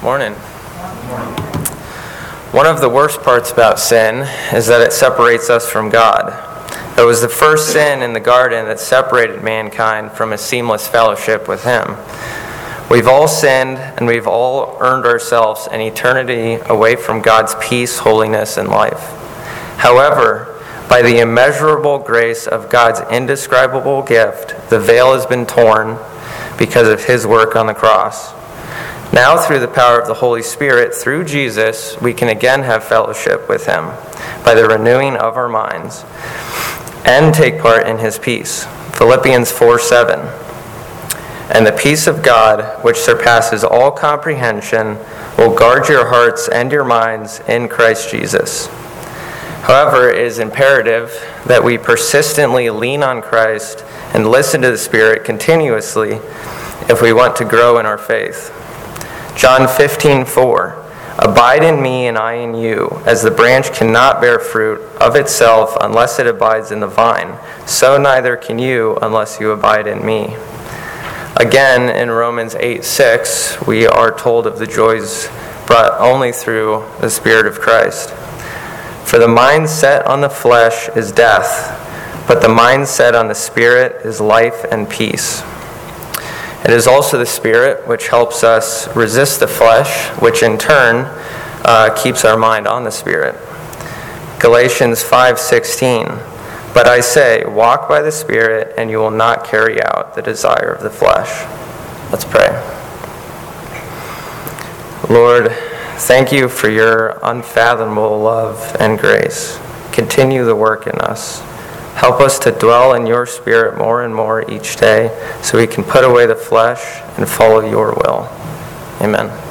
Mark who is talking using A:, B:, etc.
A: Morning. One of the worst parts about sin is that it separates us from God. It was the first sin in the garden that separated mankind from a seamless fellowship with Him. We've all sinned, and we've all earned ourselves an eternity away from God's peace, holiness, and life. However, by the immeasurable grace of God's indescribable gift, the veil has been torn because of His work on the cross. Now, through the power of the Holy Spirit, through Jesus, we can again have fellowship with Him by the renewing of our minds and take part in His peace. Philippians 4:7. And the peace of God, which surpasses all comprehension, will guard your hearts and your minds in Christ Jesus. However, it is imperative that we persistently lean on Christ and listen to the Spirit continuously if we want to grow in our faith. John 15:4. Abide in me and I in you, as the branch cannot bear fruit of itself unless it abides in the vine, so neither can you unless you abide in me. Again, in Romans 8:6, we are told of the joys brought only through the Spirit of Christ. For the mind set on the flesh is death, but the mind set on the Spirit is life and peace. It is also the Spirit which helps us resist the flesh, which in turn keeps our mind on the Spirit. Galatians 5:16. But I say, walk by the Spirit, and you will not carry out the desire of the flesh. Let's pray. Lord, thank you for your unfathomable love and grace. Continue the work in us. Help us to dwell in your Spirit more and more each day so we can put away the flesh and follow your will. Amen.